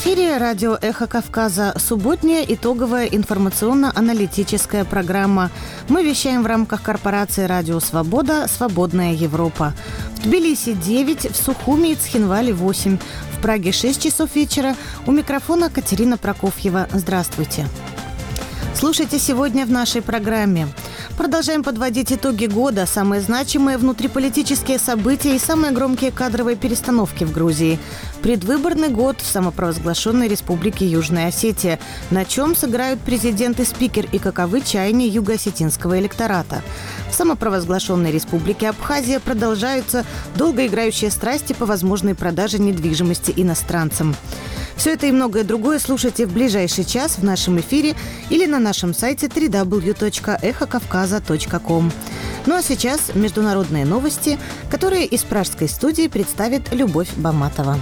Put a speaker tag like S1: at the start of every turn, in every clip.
S1: эфире радио «Эхо Кавказа», субботняя итоговая информационно-аналитическая программа. Мы вещаем в рамках корпорации «Радио Свобода. Свободная Европа». В Тбилиси 9, в Сухуми и Цхинвале 8, в Праге 6 часов вечера. У микрофона Катерина Прокофьева. Здравствуйте. Слушайте сегодня в нашей программе. Продолжаем подводить итоги года, самые значимые внутриполитические события и самые громкие кадровые перестановки в Грузии. Предвыборный год в самопровозглашенной Республике Южная Осетия. На чем сыграют президент и спикер и каковы чаяния юго-осетинского электората. В самопровозглашенной Республике Абхазия продолжаются долгоиграющие страсти по возможной продаже недвижимости иностранцам. Все это и многое другое слушайте в ближайший час в нашем эфире или на нашем сайте www.ekhokavkaza.com. Ну а сейчас международные новости, которые из пражской студии представит Любовь Баматова.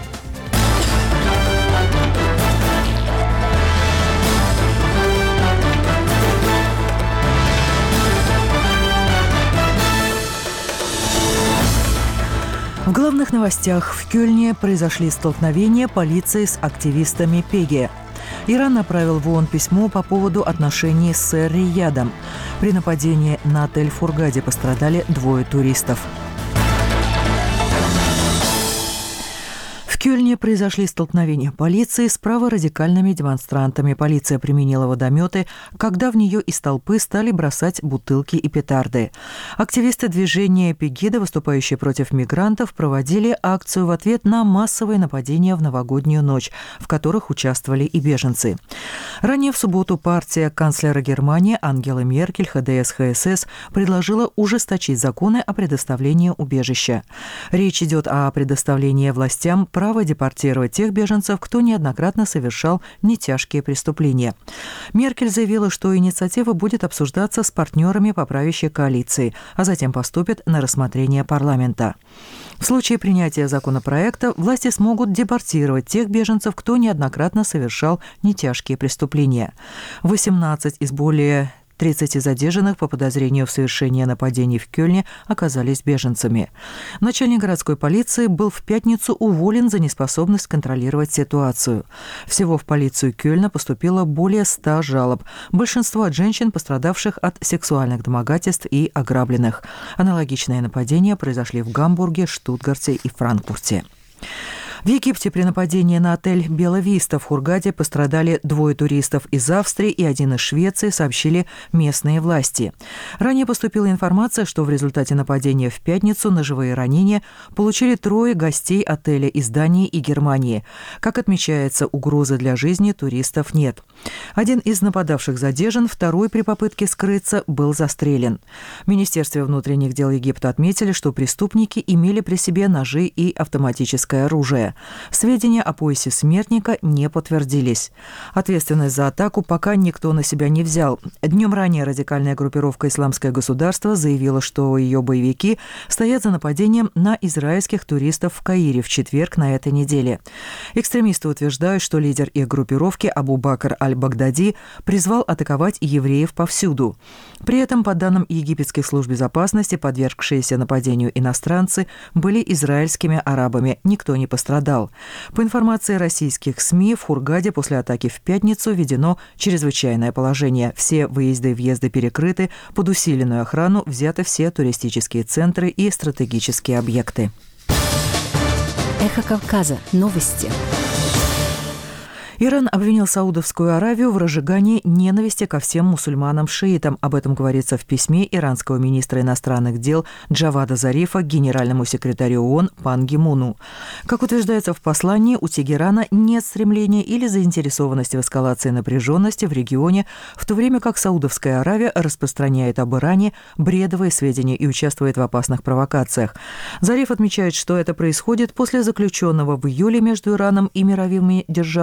S2: В главных новостях: в Кёльне произошли столкновения полиции с активистами ПЕГИ. Иран направил в ООН письмо по поводу отношений с Эр-Риядом. При нападении на отель в Хургаде пострадали 2 туристов. В Кёльне произошли столкновения полиции с праворадикальными демонстрантами. Полиция применила водометы, когда в нее из толпы стали бросать бутылки и петарды. Активисты движения Пегида, выступающие против мигрантов, проводили акцию в ответ на массовые нападения в новогоднюю ночь, в которых участвовали и беженцы. Ранее в субботу партия канцлера Германии Ангелы Меркель, ХДС-ХСС, предложила ужесточить законы о предоставлении убежища. Речь идет о предоставлении властям право депортировать тех беженцев, кто неоднократно совершал нетяжкие преступления. Меркель заявила, что инициатива будет обсуждаться с партнерами по правящей коалиции, а затем поступит на рассмотрение парламента. В случае принятия законопроекта власти смогут депортировать тех беженцев, кто неоднократно совершал нетяжкие преступления. 18 из более 30 задержанных по подозрению в совершении нападений в Кёльне оказались беженцами. Начальник городской полиции был в пятницу уволен за неспособность контролировать ситуацию. Всего в полицию Кёльна поступило более 100 жалоб. Большинство от женщин, пострадавших от сексуальных домогательств и ограбленных. Аналогичные нападения произошли в Гамбурге, Штутгарте и Франкфурте. В Египте при нападении на отель «Бела Виста» в Хургаде пострадали 2 туристов из Австрии и 1 из Швеции, сообщили местные власти. Ранее поступила информация, что в результате нападения в пятницу ножевые ранения получили 3 гостей отеля из Дании и Германии. Как отмечается, угрозы для жизни туристов нет. 1 из нападавших задержан, 2 при попытке скрыться был застрелен. В Министерстве внутренних дел Египта отметили, что преступники имели при себе ножи и автоматическое оружие. Сведения о поясе смертника не подтвердились. Ответственность за атаку пока никто на себя не взял. Днем ранее радикальная группировка «Исламское государство» заявила, что ее боевики стоят за нападением на израильских туристов в Каире в четверг на этой неделе. Экстремисты утверждают, что лидер их группировки Абу Бакр аль-Багдади призвал атаковать евреев повсюду. При этом, по данным египетских служб безопасности, подвергшиеся нападению иностранцы были израильскими арабами. Никто не пострадал. По информации российских СМИ, в Хургаде после атаки в пятницу введено чрезвычайное положение. Все выезды и въезды перекрыты, под усиленную охрану взяты все туристические центры и стратегические объекты.
S3: Эхо Кавказа. Новости.
S2: Иран обвинил Саудовскую Аравию в разжигании ненависти ко всем мусульманам-шиитам. Об этом говорится в письме иранского министра иностранных дел Джавада Зарифа генеральному секретарю ООН Пан Ги Муну. Как утверждается в послании, у Тегерана нет стремления или заинтересованности в эскалации напряженности в регионе, в то время как Саудовская Аравия распространяет об Иране бредовые сведения и участвует в опасных провокациях. Зариф отмечает, что это происходит после заключенного в июле между Ираном и мировыми державами соглашения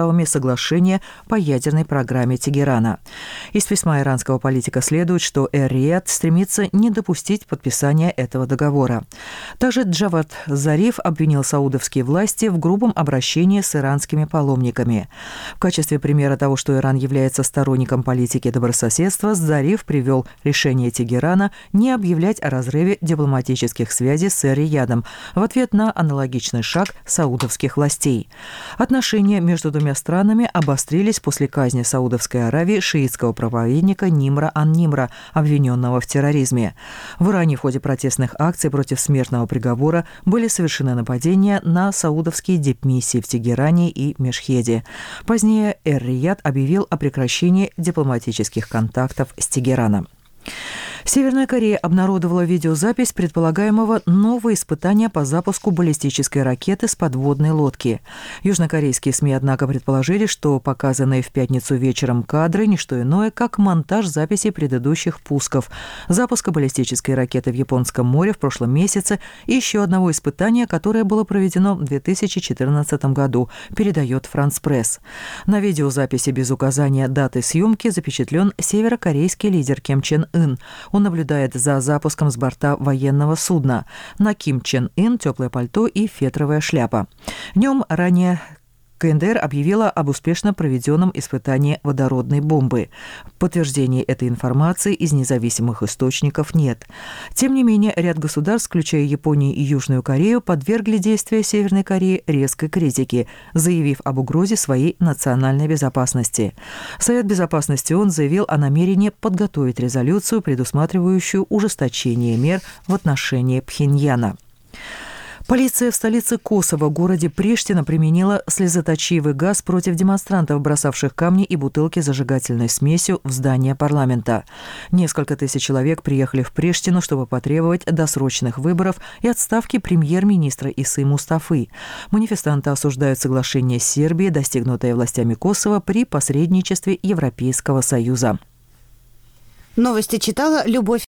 S2: соглашение по ядерной программе Тегерана. Из письма иранского политика следует, что Эр-Рияд стремится не допустить подписания этого договора. Также Джавад Зариф обвинил саудовские власти в грубом обращении с иранскими паломниками. В качестве примера того, что Иран является сторонником политики добрососедства, Зариф привел решение Тегерана не объявлять о разрыве дипломатических связей с Эр-Риядом в ответ на аналогичный шаг саудовских властей. Отношения между двумя странами обострились после казни в Саудовской Аравии шиитского проповедника Нимра ан-Нимра, обвиненного в терроризме. В Иране в ходе протестных акций против смертного приговора были совершены нападения на саудовские дипмиссии в Тегеране и Мешхеде. Позднее Эр-Рияд объявил о прекращении дипломатических контактов с Тегераном. Северная Корея обнародовала видеозапись предполагаемого нового испытания по запуску баллистической ракеты с подводной лодки. Южнокорейские СМИ, однако, предположили, что показанные в пятницу вечером кадры – не что иное, как монтаж записей предыдущих пусков, запуска баллистической ракеты в Японском море в прошлом месяце и еще одного испытания, которое было проведено в 2014 году, передает Франс Пресс. На видеозаписи без указания даты съемки запечатлен северокорейский лидер Ким Чен Ын. Он наблюдает за запуском с борта военного судна. На Ким Чен Ын теплое пальто и фетровая шляпа. Днем ранее КНДР объявила об успешно проведенном испытании водородной бомбы. Подтверждений этой информации из независимых источников нет. Тем не менее, ряд государств, включая Японию и Южную Корею, подвергли действия Северной Кореи резкой критике, заявив об угрозе своей национальной безопасности. Совет Безопасности ООН заявил о намерении подготовить резолюцию, предусматривающую ужесточение мер в отношении Пхеньяна. Полиция в столице Косово, городе Приштина, применила слезоточивый газ против демонстрантов, бросавших камни и бутылки с зажигательной смесью в здание парламента. Несколько тысяч человек приехали в Приштину, чтобы потребовать досрочных выборов и отставки премьер-министра Исы Мустафы. Манифестанты осуждают соглашение с Сербией, достигнутое властями Косово при посредничестве Европейского Союза.
S1: Новости читала Любовь